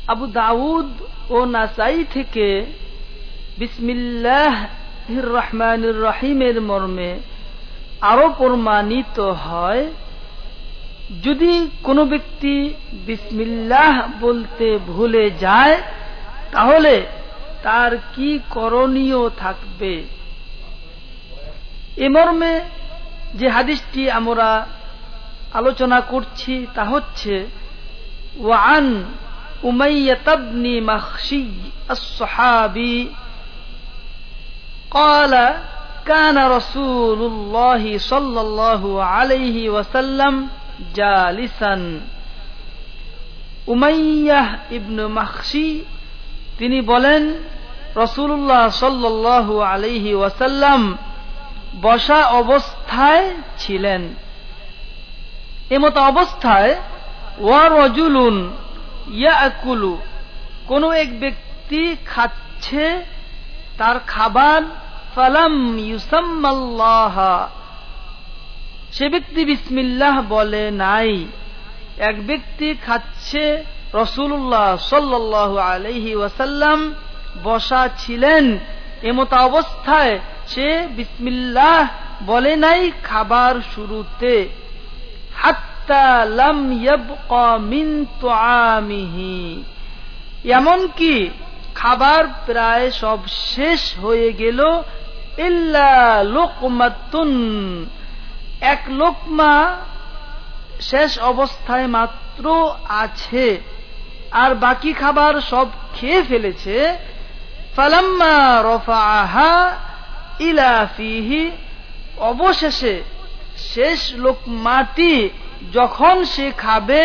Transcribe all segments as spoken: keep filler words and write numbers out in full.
আবু দাউদ ও নাসাই থেকে বিসমিল্লাহির রহমানির রহিমের মর্মে আরো প্রমাণিত হয়, যদি কোনো ব্যক্তি বিসমিল্লাহ বলতে ভুলে যায় তাহলে তার কি করণীয় থাকবে। এ মর্মে যে হাদিসটি আমরা আলোচনা করছি তা হচ্ছে ওয়ান উমাইয়াহ ইবনে মাখশি আস-সাহাবী قال كان رسول الله صلى الله عليه وسلم جالسا উমাইয়াহ ইবনে মাখশি তিনি বলেন রাসূলুল্লাহ সাল্লাল্লাহু আলাইহি ওয়াসাল্লাম বসা অবস্থায় ছিলেন। এমত অবস্থায় ওয়া রাজুলুন ইয়াকুলু, কোন এক ব্যক্তি খাচ্ছে তার খাবার, ফালাম ইউসাম্মাল্লাহ, সে ব্যক্তি বিসমিল্লাহ বলে নাই। এক ব্যক্তি খাচ্ছে, রাসূলুল্লাহ সাল্লাল্লাহু আলাইহি ওয়াসাল্লাম বসা ছিলেন, এমত অবস্থায় সে বিসমিল্লাহ বলে নাই খাবার শুরুতে। হাত্তা লাম ইয়াবকা মিন তুআমিহি, এমনকি খাবার প্রায় সব শেষ হয়ে গেল। ইল্লা লুকমাতুন, এক লোকমা শেষ অবস্থায় মাত্র আছে, আর বাকি খাবার সব খেয়ে ফেলেছে। ফালাম্মা রাফাআহা ইলা ফিহি, অবশেষে শেষ লোকমাটি যখন সে খাবে,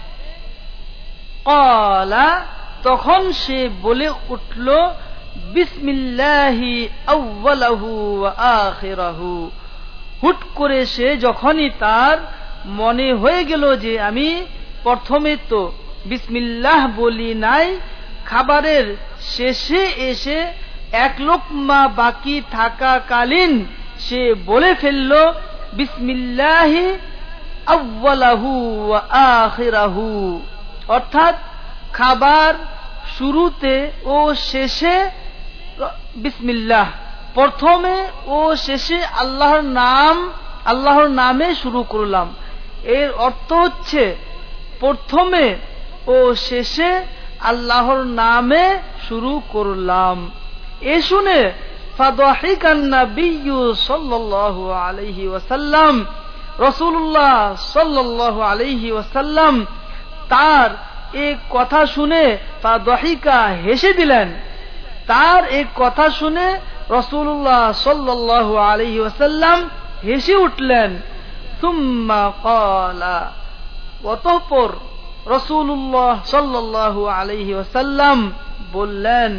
ক্বালা, তখন সে বলে উঠল বিসমিল্লাহি আউয়ালাহু ওয়া আখিরাহু। হুট করে সে যখনই তার মনে হয়ে গেল যে আমি প্রথমে তো বিসমিল্লাহ বলি নাই, খাবারের শেষে এসে এক লোকমা বাকি থাকাকালীন সে বলে ফেলল বিসমিল্লাহি আউয়ালাহু ওয়া আখিরাহু, অর্থাৎ খাবার শুরুতে ও শেষে বিসমিল্লাহ, প্রথমে ও শেষে আল্লাহর নাম, আল্লাহর নামে শুরু করলাম। এর অর্থ হচ্ছে প্রথমে ও শেষে আল্লাহর নামে শুরু করলাম। এ শুনে ফাদাহিকান নাবিয়্যু সাল্লাল্লাহু আলাইহি ওয়াসাল্লাম, রাসূলুল্লাহ সাল্লাল্লাহু আলাইহি ওয়াসাল্লাম তার এই কথা শুনে ফাদাহিকা, হেসে দিলেন। তার এই কথা শুনে রাসূলুল্লাহ সাল্লাল্লাহু আলাইহি ওয়াসাল্লাম হেসে উঠলেন। সুম্মা ক্বালা, অতঃপর রাসূলুল্লাহ সাল্লাল্লাহু আলাইহি ওয়াসাল্লাম বললেন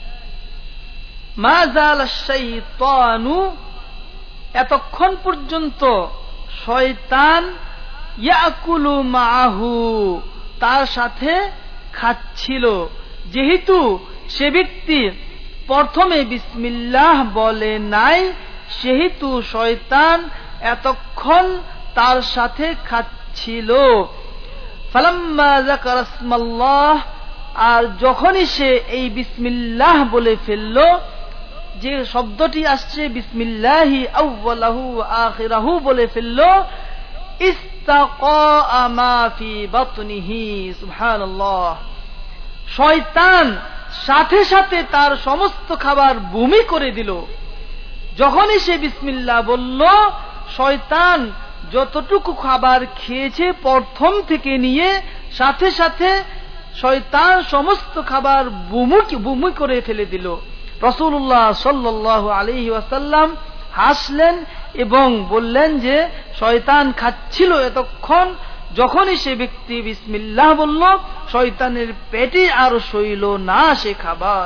মা যালাশ শাইতানু, এতক্ষণ পর্যন্ত শয়তান ইয়াকুলু মাআহু, তার সাথে খাচ্ছিল। যেহেতু সে ব্যক্তি প্রথমে বিসমিল্লাহ বলে নাই, সেহেতু শয়তান এতক্ষণ তার সাথে খাচ্ছিল। ফালাম্মা যাকারা ইসমাল্লাহ, আর যখনই সে এই বিসমিল্লাহ বলে ফেলল, যে শব্দটি আসছে বিসমিল্লাহি আউয়ালাহু ওয়া আখিরাহু বলে ফেলল, ইস্তাকা মা ফি বাতনিহি, সুবহানাল্লাহ, শয়তান সাথে সাথে তার সমস্ত খাবার বমি করে দিল। যখনই সে বিসমিল্লাহ বলল, শয়তান যতটুকু খাবার খেয়েছে প্রথম থেকে নিয়ে সাথে সাথে শয়তান সমস্ত খাবার বমি বমি করে ফেলে দিল। রাসূলুল্লাহ সাল্লাল্লাহু আলাইহি ওয়াসাল্লাম হাসলেন এবং বললেন যে শয়তান খাচ্ছিল এতক্ষণ, যখনই সে ব্যক্তি বিসমিল্লাহ বলল, শয়তানের পেটে আর সইল না সে খাবার।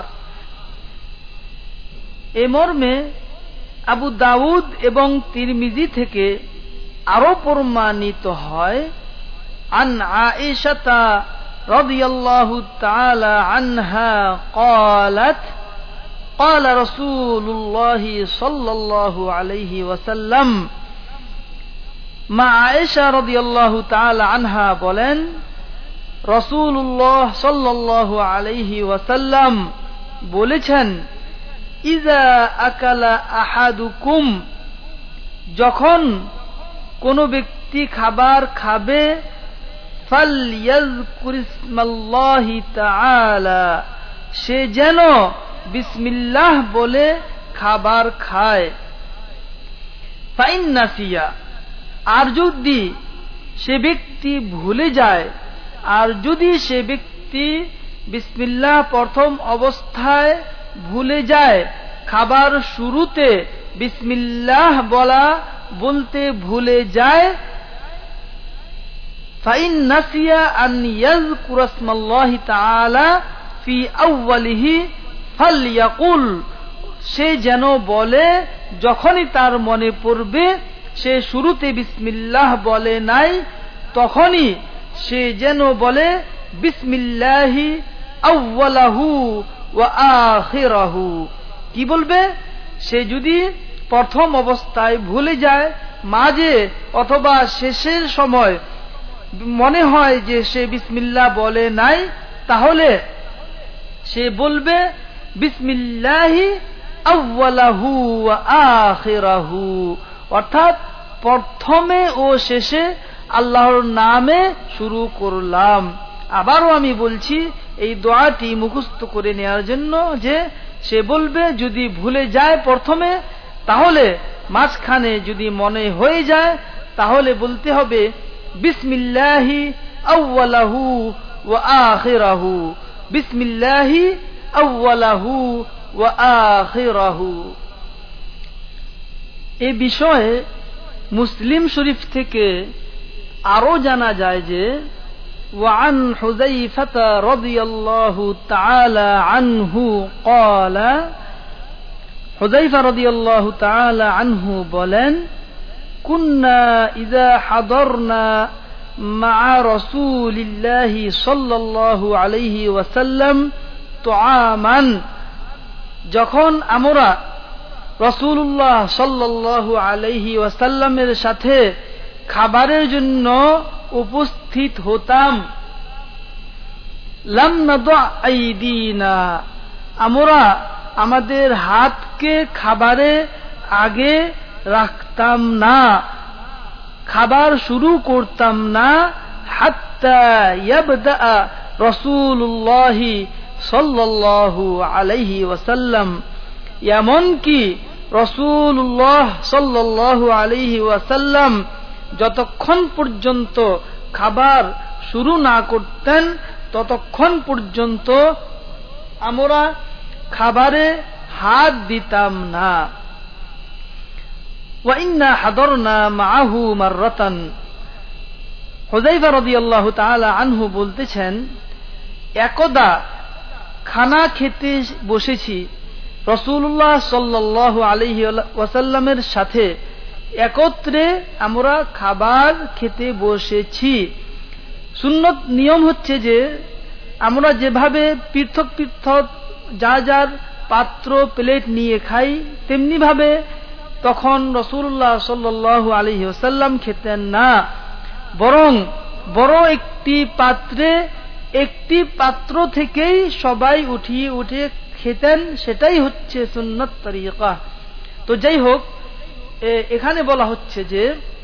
এ মর্মে আবু দাউদ এবং তিরমিজি থেকে আরো প্রমাণিত হয়, আন আয়েশা রাদিয়াল্লাহু তাআলা আনহা قالت قال رسول الله صلى الله عليه وسلم, মা আয়েশা রাদিয়াল্লাহু তাআলা আনহা বলেন রাসূলুল্লাহ সাল্লাল্লাহু আলাইহি ওয়াসাল্লাম বলেছেন, ইযা আকালা আহাদুকুম, যখন কোন ব্যক্তি খাবার খাবে, ফালইয়াযকুরিসমাল্লাহি তাআলা, সে যেন বিসমিল্লাহ বলে খাবার খায়। ফাইন নাসিয়া, আর যদি সে ব্যক্তি ভুলে যায়, আর যদি সে ব্যক্তি বিসমিল্লাহ প্রথম অবস্থায় ভুলে যায়, খাবার শুরুতে বিসমিল্লাহ বলা বলতে ভুলে যায়, ফাইন নাসিয়া আন ইয়াযকুরা ইসমাল্লাহি তাআলা ফি আউয়ালিহি ফালইয়াকুল, সে যেন বলে, যখনই তার মনে পড়বে সে শুরুতে বিসমিল্লাহ বলে নাই, তখনই সে যেন বলে, বিসমিল্লাহি আউয়ালাহু ওয়া আখিরাহু। কি বলবে? সে যদি প্রথম অবস্থায় ভুলে যায়, মাঝে অথবা শেষের সময় মনে হয় যে সে বিসমিল্লাহ বলে নাই, তাহলে সে বলবে, বিসমিল্লাহি আউয়ালাহু ওয়া আখিরাহু, অর্থাৎ প্রথমে ও শেষে আল্লাহর নামে শুরু করলাম। আবারও আমি বলছি এই দোয়াটি মুখস্থ করে নেওয়ার জন্য, যে সে বলবে যদি ভুলে যায় প্রথমে, তাহলে মাঝখানে যদি মনে হয়ে যায় তাহলে বলতে হবে বিসমিল্লাহি আউয়ালাহু ওয়া আখিরাহু, বিসমিল্লাহি আউয়ালাহু ওয়া আখিরাহু। এই বিষয়ে মুসলিম শরীফ থেকে আরো জানা যায় যে, وعن حذيفة رضي الله تعالى عنه قال, حذيفة رضي الله تعالى عنه বলেন, كنا إذا حضرنا مع رسول الله صلى الله عليه وسلم طعاما, যখন আমরা রাসূলুল্লাহ সাল্লাল্লাহু আলাইহি ওয়াসাল্লামের সাথে খাবারের জন্য উপস্থিত হতাম, লাম নাদা আইদিনা, আমরা আমাদের হাতকে খাবারে আগে রাখতাম না, খাবার শুরু করতাম না, হাত্তা ইয়াবদা রাসূলুল্লাহ সাল্লাল্লাহু আলাইহি ওয়াসাল্লাম, এমনকি রাসূলুল্লাহ সাল্লাল্লাহু আলাইহি ওয়াসাল্লাম যতক্ষণ পর্যন্ত খাবার শুরু না করতেন ততক্ষণ পর্যন্ত আমরা খাবারে হাত দিতাম না। ওয়া ইন্না হাদারনা মাআহু মাররাতান, হুযায়ফা রাদিয়াল্লাহু তাআলা আনহু বলতেছেন, একদা খানা খেতে বসেছি রাসূলুল্লাহ সাল্লাল্লাহু আলাইহি ওয়াসাল্লামের সাথে, একত্রে আমরা খাবার খেতে বসেছি। সুন্নত নিয়ম হচ্ছে যে আমরা যেভাবে পৃথক পৃথক যা যার পাত্র প্লেট নিয়ে খাই, তেমনি ভাবে তখন রাসূলুল্লাহ সাল্লাল্লাহু আলাইহি ওয়াসাল্লাম খেতেন না, বরং বড় একটি পাত্রে একটি পাত্র থেকেই সবাই উঠিয়ে উঠে খেতেন, সেটাই হচ্ছে সুন্নত তরিকা। তো যাই হোক, এখানে বলা হচ্ছে যে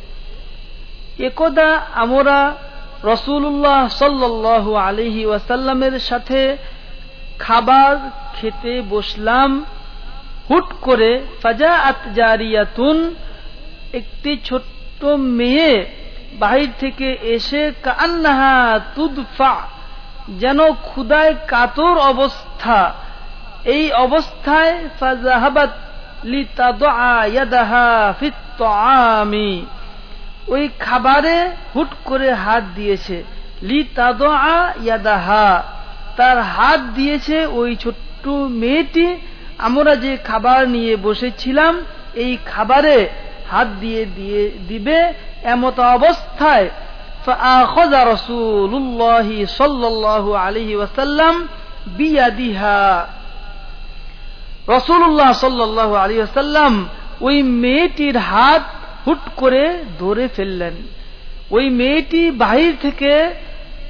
একদা আমরা রাসূলুল্লাহ সাল্লাল্লাহু আলাইহি ওয়াসাল্লামের সাথে খাবার খেতে বসলাম, হুট করে ফাজাআত জারিয়াতুন, একটি ছোট্ট মেয়ে বাহির থেকে এসে কান্নাহা তুদফা, যেন ক্ষুধায় কাতর অবস্থা, এই অবস্থায় ফাযাহাবাত লিতাদআ ইয়াদাহা ফিত তাআমি, ওই খাবারে হুট করে হাত দিয়েছে, লিতাদআ ইয়াদাহা, তার হাত দিয়েছে ওই ছোট্ট মেয়েটি, আমরা যে খাবার নিয়ে বসেছিলাম এই খাবারে হাত দিয়ে দিয়ে দিবে এমত অবস্থায় ফাআখাযা রাসূলুল্লাহ সাল্লাল্লাহু আলাইহি ওয়াসাল্লাম বিয়াদিহা, রাসূলুল্লাহ সাল্লাল্লাহু আলাইহি ওয়াসাল্লাম ওই মেয়েটির হাত হুট করে ধরে ফেললেন। ওই মেয়েটি বাহির থেকে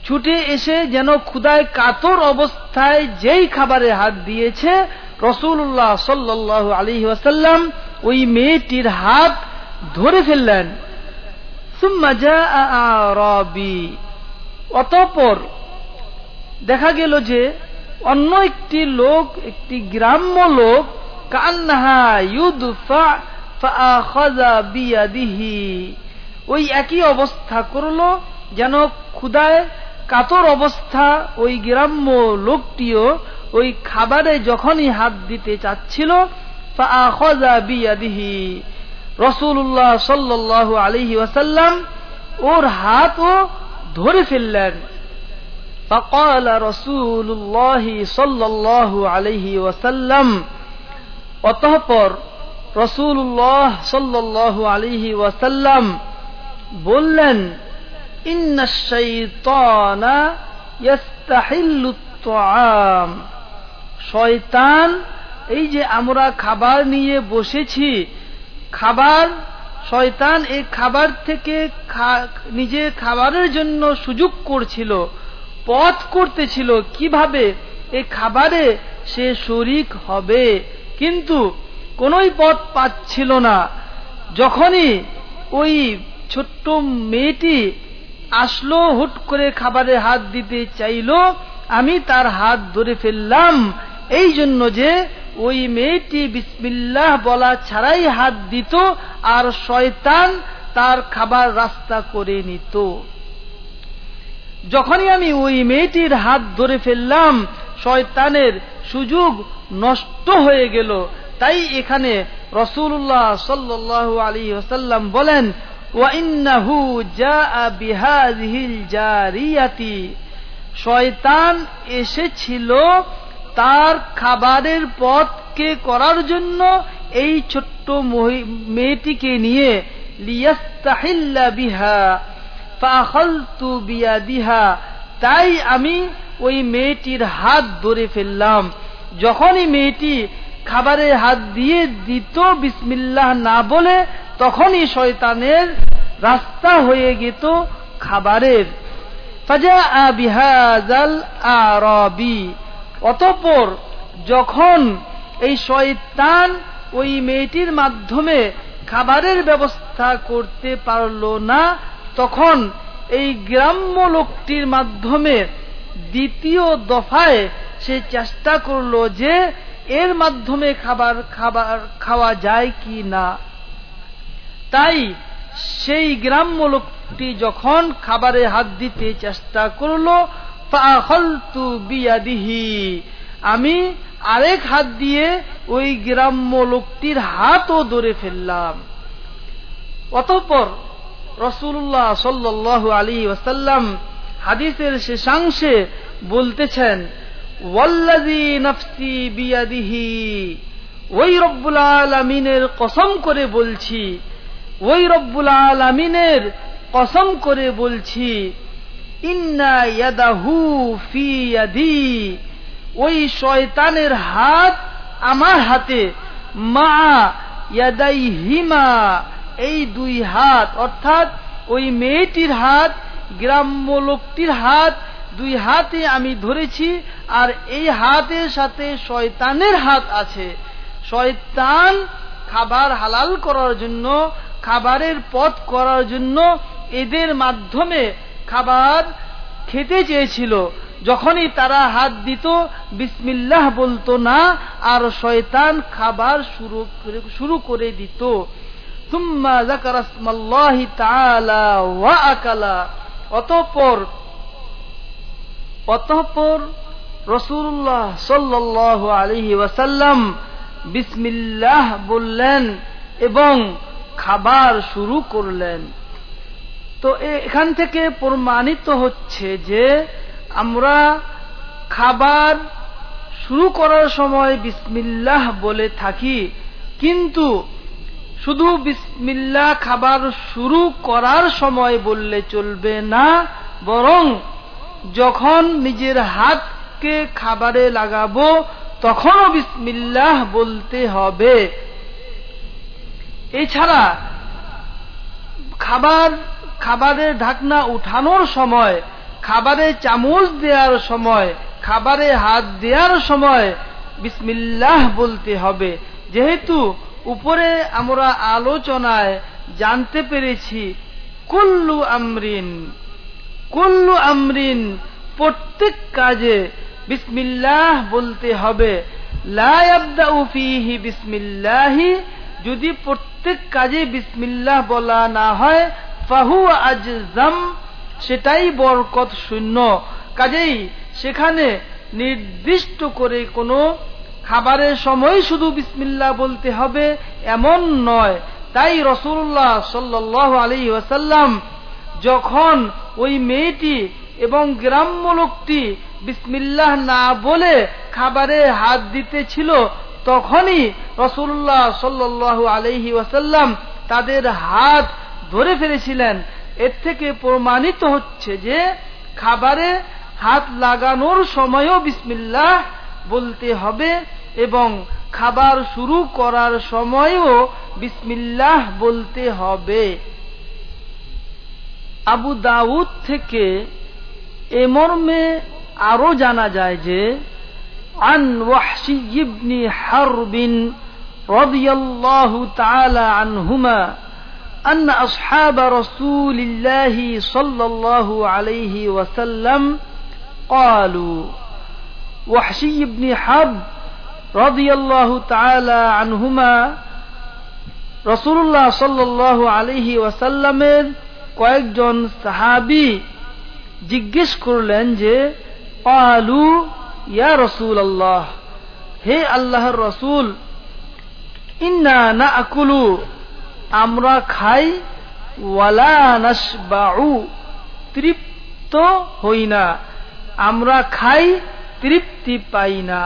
ছুটে এসে যেন ক্ষুধায় কাতর অবস্থায় যেই খাবারে হাত দিয়েছে, রাসূলুল্লাহ সাল্লাল্লাহু আলাইহি ওয়াসাল্লাম ওই মেয়েটির হাত ধরে ফেললেন। সুম্মা জাআ আরাবি, অতঃপর দেখা গেল যে অন্য একটি লোক, একটি গ্রাম্য লোক, কান্নাহা ইউদফা ফাআখাযা বিয়াদিহি, ওই একই অবস্থা করলো, যেন ক্ষুধায় কাতর অবস্থা ওই গ্রাম্য লোকটিও ওই খাবারে যখনই হাত দিতে চাচ্ছিল, ফাআখাযা বিয়াদিহি, রাসূলুল্লাহ সাল্লাল্লাহু আলাইহি ওয়াসাল্লাম ওর হাতও ধরে ফেললেন। ফাকাল রাসূলুল্লাহ সাল্লাল্লাহু আলাইহি ওয়াসাল্লাম, অতঃপর রাসূলুল্লাহ সাল্লাল্লাহু আলাইহি ওয়াসাল্লাম বললেন, ইন্নাশ শাইতানা ইস্তাহিল্লুত তাআম, শয়তান, এই যে আমরা খাবার নিয়ে বসেছি, খাবার, শয়তান এই খাবার থেকে নিজে খাবারের জন্য সুযোগ করছিল, পথ করতেছিল কিভাবে এই খাবারে সে শরীক হবে, কিন্তু কোনোই পথ পাচ্ছিল না। যখনই ওই ছোট্ট মেয়েটি আসলো, হুট করে খাবারে হাত দিতে চাইল, আমি তার হাত ধরে ফেললাম, এই জন্য যে ওই মেয়েটি বিসমিল্লাহ বলা ছাড়াই হাত দিত, আর শয়তান তার খাবার রাস্তা করে নিত। যখনই আমি ওই মেয়েটির হাত ধরে ফেললাম, শয়তানের সুযোগ নষ্ট হয়ে গেল। তাই এখানে রাসূলুল্লাহ সাল্লাল্লাহু আলাইহি ওয়াসাল্লাম বলেন, ওয়া ইন্নাহু জাআ বিহাযিহিল জারিয়াতি, শয়তান এসেছিল তার খাবারের পথকে করার জন্য এই ছোট্ট মেয়েটিকে নিয়ে, লিয়াস্তাহিল্লা বিহা ফাআখাযতু বিয়াদিহা, তাই আমি ওই মেয়েটির হাত ধরে ফেললাম। যখনই মেয়েটি খাবারে হাত দিয়ে দিত বিসমিল্লাহ না বলে, তখনই শয়তানের রাস্তা হয়ে যেত খাবারের। ফাজাআ বিহাযাল আরাবি, অতঃপর যখন এই শয়তান ওই মেয়েটির মাধ্যমে খাবারের ব্যবস্থা করতে পারল না, তখন এই গ্রাম্য লোকটির মাধ্যমে দ্বিতীয় দফায় সে চেষ্টা করলো যে এর মাধ্যমে খাবার খাবার খাওয়া যায় কি না। তাই সেই গ্রাম্য লোকটি যখন খাবারে হাত দিতে চেষ্টা করলো, ফাআখাযতু বিয়াদিহি, আমি আরেক হাত দিয়ে ওই গ্রাম্য লোকটির হাতও ধরে ফেললাম। অতঃপর রাসূলুল্লাহ সাল্লাল্লাহু আলাইহি ওয়াসাল্লাম হাদিসের শেষাংশে বলতেছেন, ওয়াল্লাযী নাফসি বিয়াদিহি, ওই রব্বুল আলামিনের কসম করে বলছি, ওই রব্বুল আলামিনের কসম করে বলছি, ইন্না ইয়াদাহু ফি ইয়াদি, ওই শয়তানের হাত আমার হাতে, মা ইয়াদাইহিমা, এই দুই হাত, অর্থাৎ ওই মেয়েটির হাত, গ্রাম্য লোকটির হাত, দুই হাতে আমি ধরেছি, আর এই হাতের সাথে শয়তানের হাত আছে। শয়তান খাবার হালাল করার জন্য, খাবারের পথ করার জন্য এদের মাধ্যমে খাবার খেতে চেয়েছিল। যখনই তারা হাত দিত, বিসমিল্লাহ বলতো না, আর শয়তান খাবার শুরু করে শুরু করে দিত। সুম্মা যাকারা ইসমাল্লাহি তাআলা ওয়া আকালা, অতঃপর অতঃপর রাসূলুল্লাহ সাল্লাল্লাহু আলাইহি ওয়াসাল্লাম বিসমিল্লাহ বললেন এবং খাবার শুরু করলেন। তো এখান থেকে প্রমাণিত হচ্ছে যে আমরা খাবার শুরু করার সময় বিসমিল্লাহ বলে থাকি, কিন্তু শুধু বিসমিল্লাহ খাবার শুরু করার সময় বললে চলবে না, বরং যখন নিজের হাতকে খাবারে লাগাবো তখনও বিসমিল্লাহ বলতে হবে। এছাড়া খাবার খাবারের ঢাকনা উঠানোর সময়, খাবারে চামচ দেওয়ার সময়, খাবারে হাত দেওয়ার সময় বিসমিল্লাহ বলতে হবে। যেহেতু উপরে আমরা আলোচনায় জানতে পেরেছি কুল্লু আমরিন, কুল্লু আমরিন প্রত্যেক কাজে বিসমিল্লাহ বলতে হবে। লা ইয়াবদাউ ফীহি বিসমিল্লাহি, যদি প্রত্যেক কাজে বিসমিল্লাহ বলা না হয় ফাহুয়া আজজাম, সেটাই বরকত শূন্য। কাজেই সেখানে নির্দিষ্ট করে কোনো খাবারের সময় শুধু বিসমিল্লাহ বলতে হবে এমন নয়। তাই রাসূলুল্লাহ সাল্লাল্লাহু আলাইহি ওয়াসাল্লাম যখন ওই মেয়েটি এবং গ্রাম্য লোকটি বিসমিল্লাহ না বলে খাবারে হাত দিতেছিল, তখনই রাসূলুল্লাহ সাল্লাল্লাহু আলাইহি ওয়াসাল্লাম তাদের হাত ধরে ফেলেছিলেন। এর থেকে প্রমাণিত হচ্ছে যে খাবারে হাত লাগানোর সময়ও বিসমিল্লাহ বলতে হবে এবং খাবার শুরু করার সময়ও বিসমিল্লাহ বলতে হবে। আবু দাউদ থেকে এ মর্মে আরো জানা যায় যে আন ওয়াহশী ইবনে হারব রাদিয়াল্লাহু তাআলা আনহুমা أن أصحاب رسول الله صلى الله عليه وسلم قالوا, وحشي بن حرب رضي الله تعالى عنهما রাসূলুল্লাহ সাল্লাল্লাহু আলাইহি ওয়াসাল্লামের কয়েকজন সাহাবী জিজ্ঞেস করলেন যে ক্বালু ইয়া রাসূলুল্লাহ, হে আল্লাহর রাসূল, ইন্না নাকুলু, আমরা খাই, ওয়ালা নাশবাউ, তৃপ্ত হই না, আমরা খাই তৃপ্তি পাই না।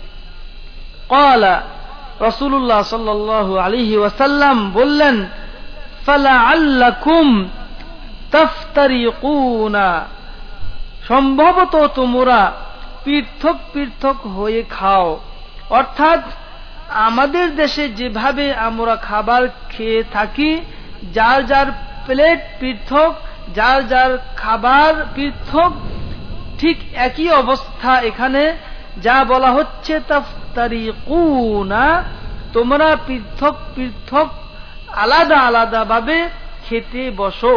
ক্বালা, রাসূলুল্লাহ সাল্লাল্লাহু আলাইহি ওয়াসাল্লাম বললেন, ফালাআল্লাকুম তাফতারিকুনা, সম্ভবত তোমরা পৃথক পৃথক হয়ে খাও। অর্থাৎ আমাদের দেশে যেভাবে আমরা খাবার খেয়ে থাকি, যার যার প্লেট পৃথক, যার যার খাবার পৃথক, ঠিক একই অবস্থা এখানে। যা বলা হচ্ছে তাফতারিকুনা, তোমরা পৃথক পৃথক আলাদা আলাদা ভাবে খেতে বসো।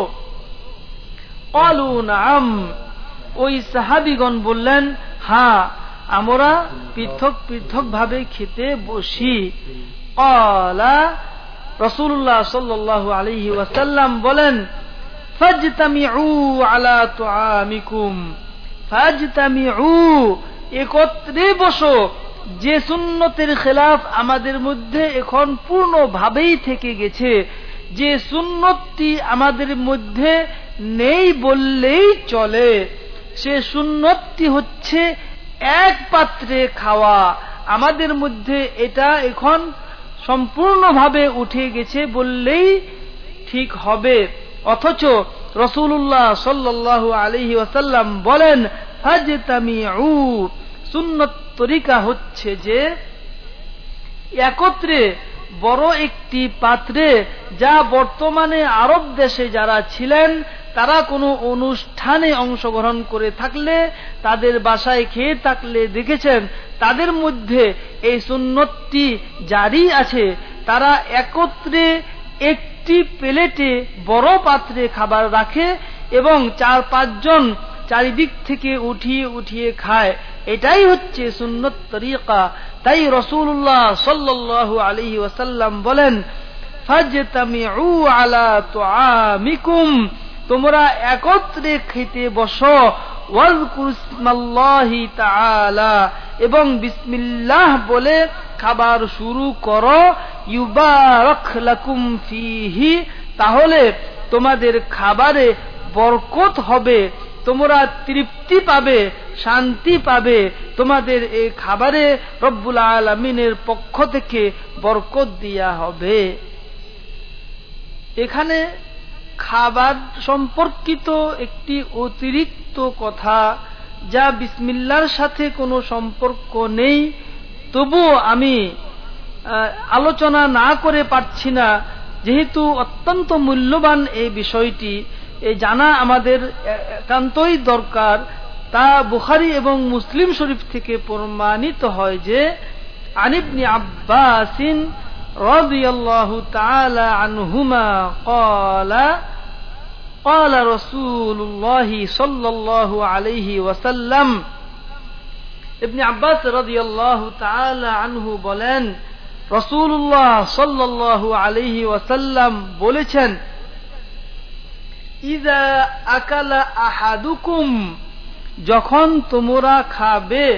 ক্বালু নাম, ওই সাহাবীগণ বললেন, হ্যাঁ, আমরা পৃথক পৃথক ভাবে খেতে বসি। ক্বালা, রাসূলুল্লাহ সাল্লাল্লাহু আলাইহি ওয়াসাল্লাম বলেন, ফাজতামিউ আলা তুআমিকুম, ফাজতামিউ, একত্রে বসো। যে সুন্নতের খেলাফ আমাদের মধ্যে এখন পূর্ণভাবেই থেকে গেছে, যে সুন্নতটি আমাদের মধ্যে নেই বললেই চলে, সে সুন্নতটি হচ্ছে এক পাত্রে খাওয়া। আমাদের মধ্যে এটা এখন সম্পূর্ণভাবে উঠে গেছে বললেই ঠিক হবে। অথচ রাসূলুল্লাহ সাল্লাল্লাহু আলাইহি ওয়াসাল্লাম বলেন, ফাজতামিউ, সুন্নত তরিকা হচ্ছে যে একত্রে বড় একটি পাত্রে, যা বর্তমানে আরব দেশে যারা ছিলেন তারা কোনো অনুষ্ঠানে অংশগ্রহণ করে থাকলে, তাদের বাসায় খেয়ে থাকলে দেখেছেন তাদের মধ্যে এই সুন্নতটি জারি আছে। তারা একত্রে একটি প্লেটে বড় পাত্রে খাবার রাখে এবং চার পাঁচজন চারিদিক থেকে উঠিয়ে উঠিয়ে খায়। এটাই হচ্ছে সুন্নত তরিকা। তাই রাসূলুল্লাহ সাল্লাল্লাহু আলাইহি ওয়াসাল্লাম বলেন, ফাজতামিউ আলা তুআমিকুম, তোমরা একত্রে খেতে বসো। ওয়াজকুরু ইসমাল্লাহি তাআলা, এবং বিসমিল্লাহ বলে খাবার শুরু করো। ইউবারাক লাকুম ফীহি, তাহলে তোমাদের খাবারে বরকত হবে, তোমরা তৃপ্তি পাবে, শান্তি পাবে, তোমাদের এই খাবারে রব্বুল আলামিনের পক্ষ থেকে বরকত দেয়া হবে। এখানে খাবার সম্পর্কিত একটি অতিরিক্ত কথা, যা বিসমিল্লাহর সাথে কোনো সম্পর্ক নেই, তবুও আমি আলোচনা না করে পারছি না, যেহেতু অত্যন্ত মূল্যবান এই বিষয়টি। এই জানা আমাদের একান্তই দরকার। তা বুখারী এবং মুসলিম শরীফ থেকে প্রমাণিত হয় যে আন ইবনে আব্বাস রাদিয়াল্লাহু তাআলা আনহুমা ক্বালা ক্বালা রাসূলুল্লাহ সাল্লাল্লাহু আলাইহি ওয়াসাল্লাম, ইবনে আব্বাস রাদিয়াল্লাহু তাআলা আনহু বলেন, রাসূলুল্লাহ সাল্লাল্লাহু আলাইহি ওয়াসাল্লাম বলেছেন, ইযা আকালা আহাদুকুম, যখন তোমরা খাবে,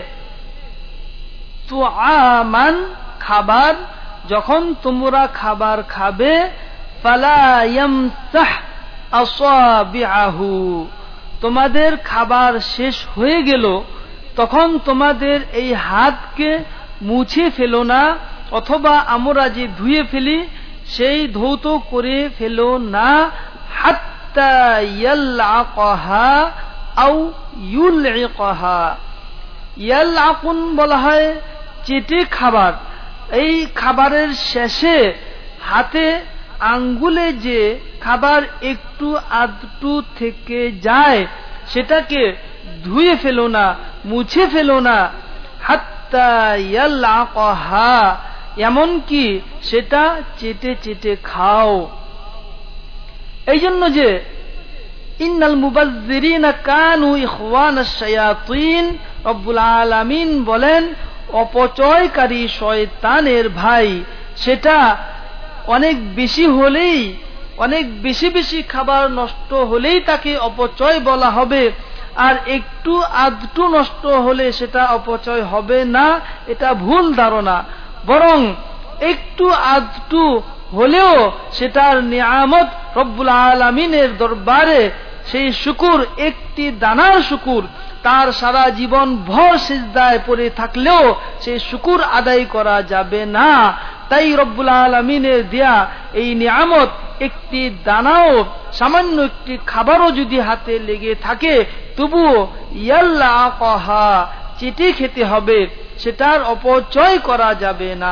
তুআমান, খাবার, যখন তোমরা খাবার খাবে, ফালা ইয়ামসাহ আসাবিআহু, তোমাদের খাবার শেষ হয়ে গেল তখন তোমাদের এই হাতকে মুছে ফেলো না, অথবা আমরা যে ধুয়ে ফেলি সেই ধৌত করে ফেলো না, হাত্তা ইয়ালআকাহা আও ইউলইকাহা। ইয়ালআকুন বলা হয় চেটে খাবার। এই খাবারের শেষে হাতে আঙ্গুলে যে খাবার একটু আধটু থেকে যায় সেটাকে ধুয়ে ফেলো না, মুছে ফেলো না, হাত্তা ইয়ালআকাহা, এমনকি সেটা চেটে চেটে খাও। এই জন্য যে ইন্নাল মুবাজ্জিরিনা কানু ইখওয়ানাশ শায়াতিন, রব্বুল আলামিন বলেন অপচয়কারী শয়তানের ভাই। সেটা অনেক বেশি হলেই, অনেক বেশি বেশি খাবার নষ্ট হলেই তাকে অপচয় বলা হবে, আর একটু আধটু নষ্ট হলে সেটা অপচয় হবে না, এটা ভুল ধারণা। বরং একটু আধটু হলেও সেটার নিয়ামত রব্বুল আলামিনের দরবারে সেই শুকুর, একটি দানার শুকুর, তার সারা জীবন ভর সিজদায় পড়ে থাকলেও সেই শুকুর আদায় করা যাবে না। তাই রব্বুল আলামিনের দেয়া এই নিয়ামত, একটি দানাও, সামান্য একটি খাবারও যদি হাতে লেগে থাকে তবুও ইয়ালআকাহা, চেটে খেতে হবে, সেটার অপচয় করা যাবে না।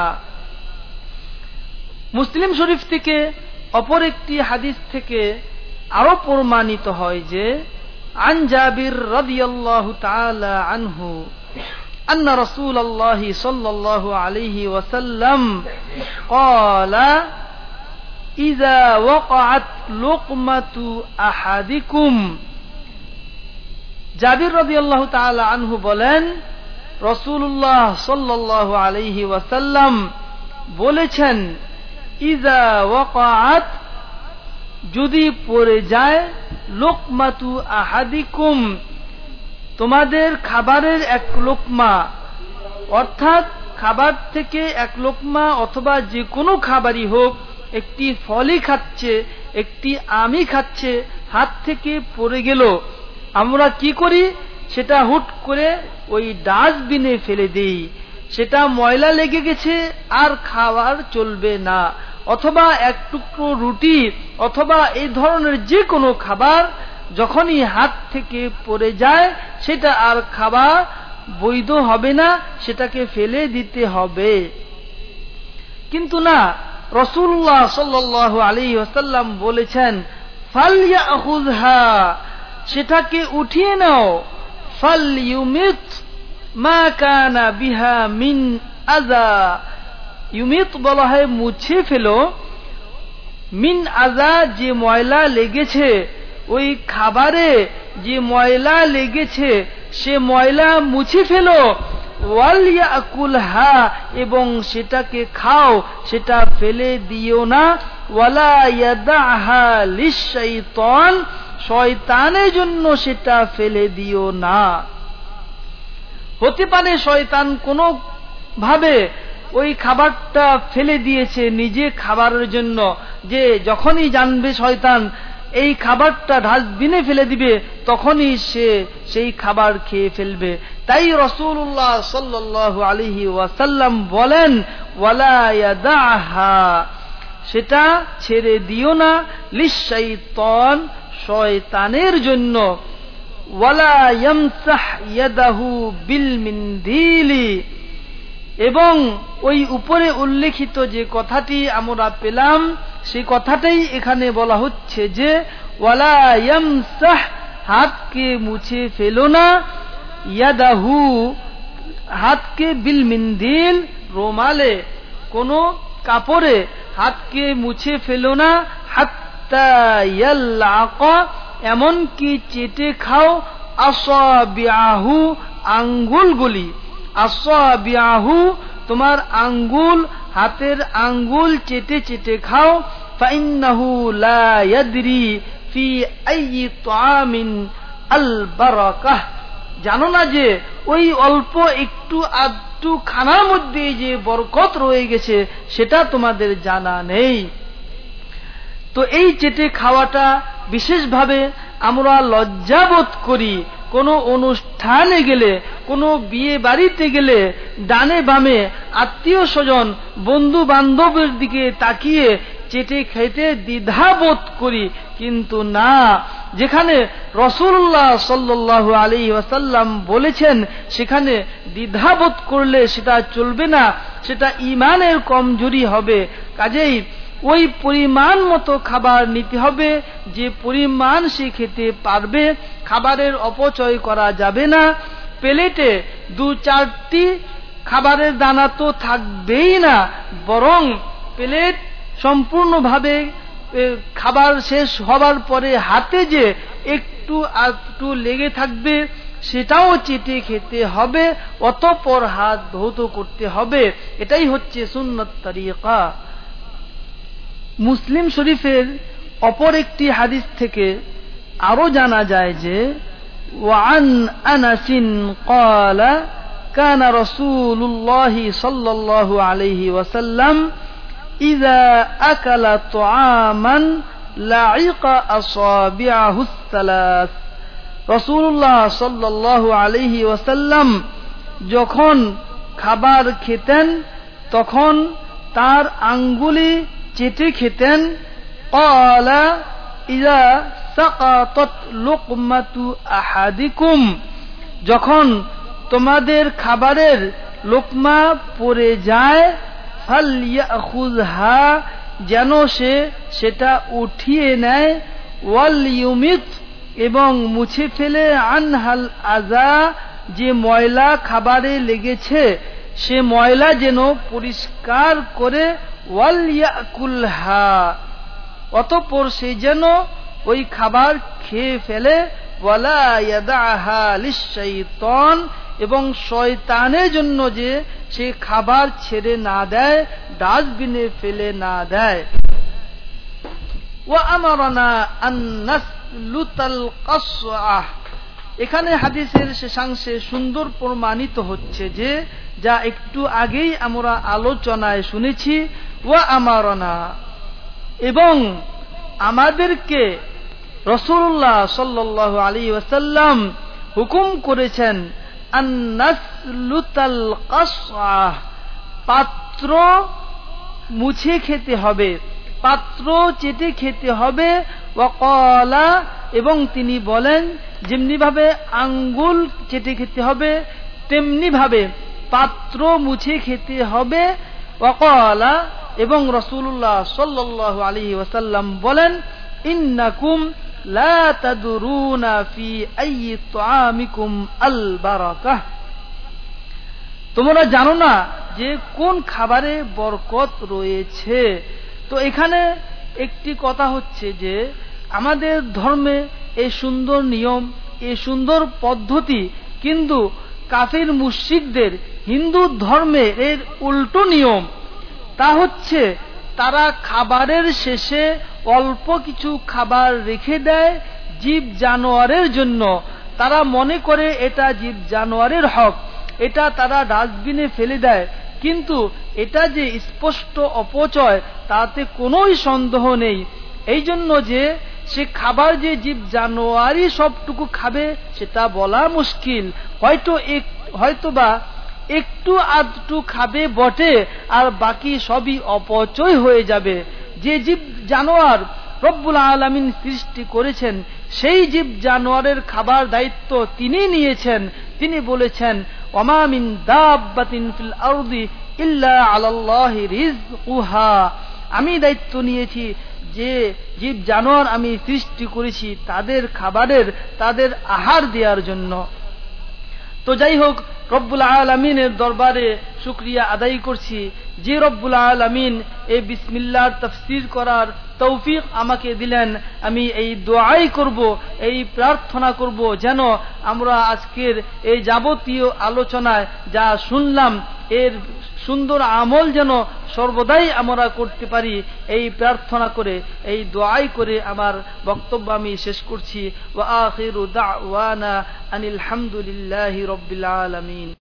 মুসলিম শরীফ থেকে অপর একটি হাদিস থেকে আরো প্রমাণিত হয় যে আন জাবির রাদিয়াল্লাহু তাআলা আনহু আন্না রাসূলুল্লাহ সাল্লাল্লাহু আলাইহি ওয়াসাল্লাম ক্বালা ইযা ওয়াকাআত লুকমাতু আহাদিকুম। জাবির রাদিয়াল্লাহু তাআলা আনহু বলেন, রাসূলুল্লাহ সাল্লাল্লাহু আলাইহি ওয়াসাল্লাম বলেছেন, ইযা ওয়াকাআত, যদি পড়ে যায়, লুকমাতু আহাদিকুম, তোমাদের খাবারের এক লোকমা, অর্থাৎ খাবার থেকে এক লোকমা অথবা যে কোনো খাবারই হোক, একটি ফলই খাচ্ছে, একটি আমই খাচ্ছে, হাত থেকে পড়ে গেল, আমরা কি করি, সেটা হুট করে ওই ডাস্টবিনে ফেলে দেই। সেটা ময়লা লেগে গেছে আর খাবার চলবে না। অথবা এক টুকরো রুটি অথবা এই ধরনের যে কোনো খাবার যখনই হাত থেকে পড়ে যায় সেটা আর খাওয়া বৈধ হবে না, সেটাকে ফেলে দিতে হবে। কিন্তু না, রাসূলুল্লাহ সাল্লাল্লাহু আলাইহি ওয়াসাল্লাম বলেছেন, ফালইয়াখুযহা, সেটাকে উঠিয়ে নাও, ফালইউমিত মা কানা বিহা মিন আযা, ইউমিত বলা হয় মুছে ফেলো, মিন আযা, যে ময়লা লেগেছে, ওই খাবারে যে ময়লা লেগেছে সে ময়লা মুছে ফেলো, ওয়ালিয়াকুলহা, এবং সেটাকে খাও, সেটা ফেলে দিও না, ওয়ালা ইয়াদাহা লিশাইতান, শয়তানের জন্য সেটা ফেলে দিও না। হতে পারে শয়তান কোনো ভাবে ওই খাবারটা ফেলে দিয়েছে নিজে খাবারের জন্য, যে যখনই জানবে শয়তান এই খাবারটা ডাস্টবিনে ফেলে দিবে তখনই সে সেই খাবার খেয়ে ফেলবে। তাই রাসূলুল্লাহ সাল্লাল্লাহু আলাইহি ওয়াসাল্লাম বলেন, ওয়ালা ইয়াদাহা, সেটা ছেড়ে দিও না, লিশাইতান, শয়তানের জন্য, ওয়ালা ইয়ামসাহ ইয়াদাহু বিল মিনদিলি, এবং ওই উপরে উল্লেখিত যে কথাটি আমরা পেলাম সেই কথাটাই এখানে বলা হচ্ছে যে ওয়ালা ইয়ামসাহ হাতকে মুছে ফেলো না, ইয়াদাহু হাতকে বিল মিন্দিল রুমালে কোনো কাপড়ে হাতকে মুছে ফেলো না, হাত্তা ইয়ালআকা এমন কি চেটে খাও, আসাবিআহু আঙ্গুলগুলি, আসাবিআহু তোমার আঙ্গুল হাতের আঙ্গুল চেটে চেটে খাও, ফাইন্নাহু লা ইয়াদরি ফি আইয়ি তুআমিন আল বারাকাহ জানো না যে ওই অল্প একটু আধটু খানার মধ্যে যে বরকত রয়ে গেছে সেটা তোমাদের জানা নেই। তো এই চেটে খাওয়াটা বিশেষভাবে আমরা লজ্জাবোধ করি, কোনো অনুষ্ঠানে গেলে, কোনো বিয়ে বাড়িতে গেলে ডানে বামে আত্মীয় স্বজন বন্ধু বান্ধবের দিকে তাকিয়ে চেটে খেতে দ্বিধাবোধ করি, কিন্তু না, যেখানে রাসূলুল্লাহ সাল্লাল্লাহু আলাইহি ওয়াসাল্লাম বলেছেন সেখানে দ্বিধাবোধ করলে সেটা চলবে না, সেটা ঈমানের কমজোরি হবে। কাজেই ওই পরিমাণ মতো খাবার নিতে হবে যে পরিমাণ সে খেতে পারবে, খাবারের অপচয় করা যাবে না। প্লেটে দু চারটি খাবারের দানা তো থাকবেই না, বরং প্লেট সম্পূর্ণভাবে খাবার শেষ হবার পরে হাতে যে একটু একটু লেগে থাকবে সেটাও চেটে খেতে হবে, অতঃপর হাত ধৌত করতে হবে। এটাই হচ্ছে সুন্নাত তরিকা। মুসলিম শরীফের অপর একটি হাদিস থেকে আরো জানা যায় যে ওয়ান আনাসিন ক্বালা কানা রাসূলুল্লাহি সাল্লাল্লাহু আলাইহি ওয়াসাল্লাম ইযা আকালা তুআমান লা'iqa আসাবি'াহুস সালাস। রাসূলুল্লাহ সাল্লাল্লাহু আলাইহি ওয়াসাল্লাম যখন খাবার খেতেন তখন তার আঙ্গুলি চেটে খেতেন। ক্বালা ইযা সাকাতাত লুকমাতু আহাদিকুম যখন তোমাদের খাবারের লোকমা পড়ে যায়, ফালইয়াখুযহা যেন সে সেটা উঠিয়ে নেয়, ওয়াল ইউমিত এবং মুছে ফেলে, আনহাল আযা যে ময়লা খাবারে লেগেছে সে ময়লা যেন পরিষ্কার করে, ওয়াল ইয়াকুলহা অতঃপর সে যেন ওই খাবার খেয়ে ফেলে, ওয়ালা ইয়াদাহা লিশ-শাইতান এবং শয়তানের জন্য যে সে খাবার ছেড়ে না দেয়, ডাস্টবিনে ফেলে না দেয়। ওয়া আমারানা আন নাসলুতাল কাসআহ এখানে হাদিসের শেষাংশে সুন্দর প্রমাণিত হচ্ছে যে যা একটু আগেই আমরা আলোচনায় শুনেছি, ওয়া আমারানা এবং আমাদেরকে রাসূলুল্লাহ সাল্লাল্লাহু আলাইহি ওয়াসাল্লাম হুকুম করেছেন আন নাসলুতাল কাসআহ পাত্র মুছে খেতে হবে, পাত্র চেটে খেতে হবে। ওয়া ক্বালা এবং তিনি বলেন যেমনি ভাবে আঙ্গুল চেটে খেতে হবে তেমনি ভাবে পাত্র মুছে খেতে হবে। ওয়া ক্বালা এবং রাসূলুল্লাহ সাল্লাল্লাহু আলাইহি ওয়াসাল্লাম বলেন ইন্নাকুম লা তাদরুনা ফি আইয়ি তুআমিকুম আল বারাকাহ তোমরা জানো না যে কোন খাবারে বরকত রয়েছে। তো এখানে একটি কথা হচ্ছে যে আমাদের ধর্মে এই সুন্দর নিয়ম, এই সুন্দর পদ্ধতি, কিন্তু কাফির মুশরিকদের হিন্দু ধর্মের এর উল্টো নিয়ম। তা হচ্ছে তারা খাবারের শেষে অল্প কিছু খাবার রেখে দেয় জীব জানোয়ারের জন্য। তারা মনে করে এটা জীব জানোয়ারের হক, এটা তারা ডাস্টবিনে ফেলে দেয়, কিন্তু এটা যে স্পষ্ট অপচয় তাতে কোনোই সন্দেহ নেই। এই জন্য যে সে খাবার যে জীব জানোয়ারই সবটুকু খাবে সেটা বলা মুশকিল, হয়তো এক হয়তোবা একটু আধটু খাবে বটে আর বাকি সবই অপচয় হয়ে যাবে। যে জীব জানোয়ার রব্বুল আলামিন সৃষ্টি করেছেন সেই জীব জানোয়ারের খাবার দায়িত্ব তিনি নিয়েছেন। তিনি বলেছেন ওমা মিন দাব্বাতিন ফিল আরদি ইল্লা আলাল্লাহি রিজকুহা আমি দায়িত্ব নিয়েছি যে জীব জানোয়ার আমি সৃষ্টি করেছি তাদের খাবারের তাদের আহার দেওয়ার জন্য। তো যাই হোক, রব্বুল আলামিনের দরবারে শুকরিয়া আদায় করছি যে রব্বুল আলামিন এই বিসমিল্লাহর তাফসীর করার তৌফিক আমাকে দিলেন। আমি এই দোয়াই করব, এই প্রার্থনা করব যেন আমরা আজকের এই যাবতীয় আলোচনায় যা শুনলাম এর সুন্দর আমল যেন সর্বদাই আমরা করতে পারি। এই প্রার্থনা করে, এই দোয়াই করে আমার বক্তব্য আমি শেষ করছি। ওয়া আখিরু দাওয়ানা আনিল হামদুলিল্লাহি রাব্বিল আলামিন।